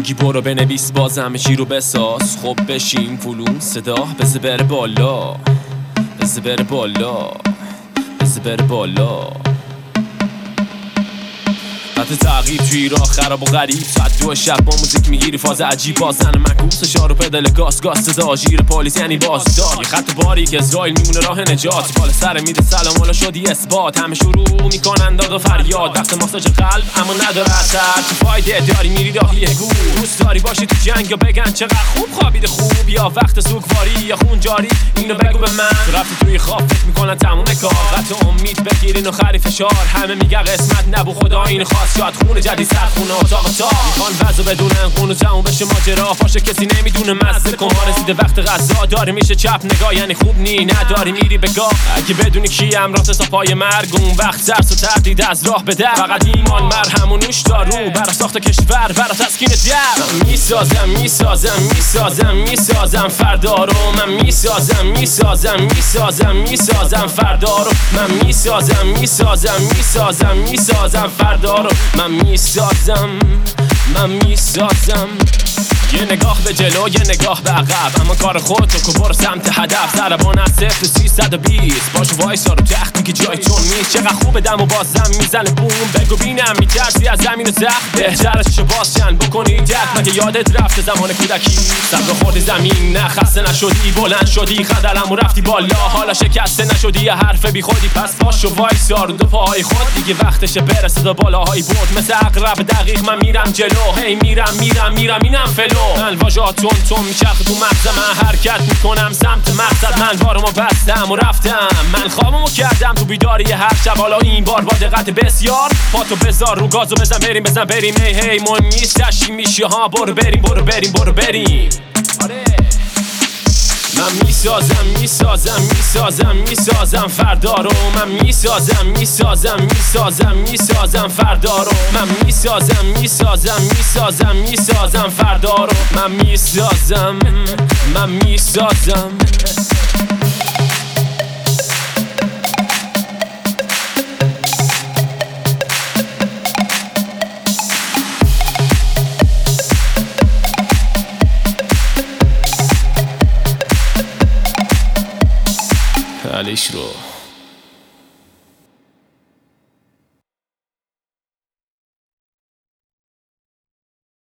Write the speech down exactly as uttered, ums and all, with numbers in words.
میگی برو بنویس باز همه چی رو بساز. خب بشین فلون صدا بزه بره بالا، بزه بره بالا، بزه بره بالا. حتی تعقیب توی راه خراب و غریب، ساعت دو شب با موزیک میگیری فاز عجیب. بازن مکوس شار و پدل گاز گاز صدا آژیر پلیس یعنی بازدار. یه خط باری که اسرائیل میمونه راه نجات، بالا سر میده سلام والا شدی اثبات. همه شروع میکنن داد و فریاد، وقت ماساژ قلب اما نداره اثر. تو فایده داری میری راهی گور، دوست داری باشی تو جنگ یا بگن چقدر خوب خوابیده خوب، یا وقت سوگواری یا خون جاری. اینو بگو به من تو رفتی توی خواب فکر میکنن تموم کار. قطع امید بگیرین و خری فشار، همه میگه قسمت نبو خدا این خواست. یاد خونه جدید سر خونه اتاق تا میخوان وضع بدونن خونو تموم بشه ماجرا. پاشه کسی نمیدونه مزه کن ما رسیده وقت غذا. داری میشه چپ نگاه یعنی خوب نی نداری میری بگاه. اگه بدونی کیم راست تا پای مرگ اون وقت ترس و تردید از راه به در. فقط ایمان مرهم و نوش دارو برا ساخت کشور برا تسکین در. میسازم میسازم میسازم میسازم فردا رو من میسازم میسازم میسازم میسازم فردا رو من میسازم میسازم میسازم میسازم فردا رو من میسازم من میسازم. یه نگاه به جلو یه نگاه به عقب، اما کار خودتو که برو سمت هدف. ضربان از صفر سیصد و بیست باش وایسا رو تختی که جایتون نیست. چقدر خوبه دم و بازم میزنه بوم. بگو بینم میترسی از زمین و زخم، بهترش شو باز چند بکنی دق. مگه یادت رفته زمان کودکی صبر خوردی زمین نه خسته نشدی بلند شدی خدلم و رفتی بالا. حالا شکسته نشدی یه حرف بی خودی پس پاشو وایسا رو دو پاهای خود. دیگه وقتشه برسه تا بالاهای برد. مثل عقرب دقیق من میرم جلو، هی میرم میرم میرم اینم فلو. من واژه‌ها تون تون میچرخه تو مغز من، حرکت میکنم سمت مقصد. من بارمو بستم و رفتم، من خوابمو کردم تو بیداری هر شب. حالا این بار با دقت بسیار پاتو بذار رو گازو بزن بریم بزن بریم. هی هی مهم نیست تشی میشی ها برو بریم برو بریم برو بریم. آره من میسازم میسازم میسازم میسازم فردا رو من میسازم میسازم میسازم میسازم فردا رو من میسازم میسازم میسازم میسازم فردا رو من میسازم من میسازم. علیش رو